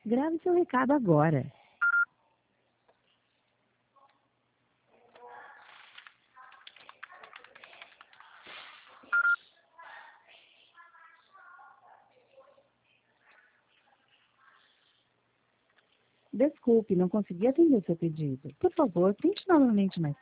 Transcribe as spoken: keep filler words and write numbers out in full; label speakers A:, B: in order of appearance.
A: Grave seu recado agora. Desculpe, não consegui atender seu pedido. Por favor, tente novamente mais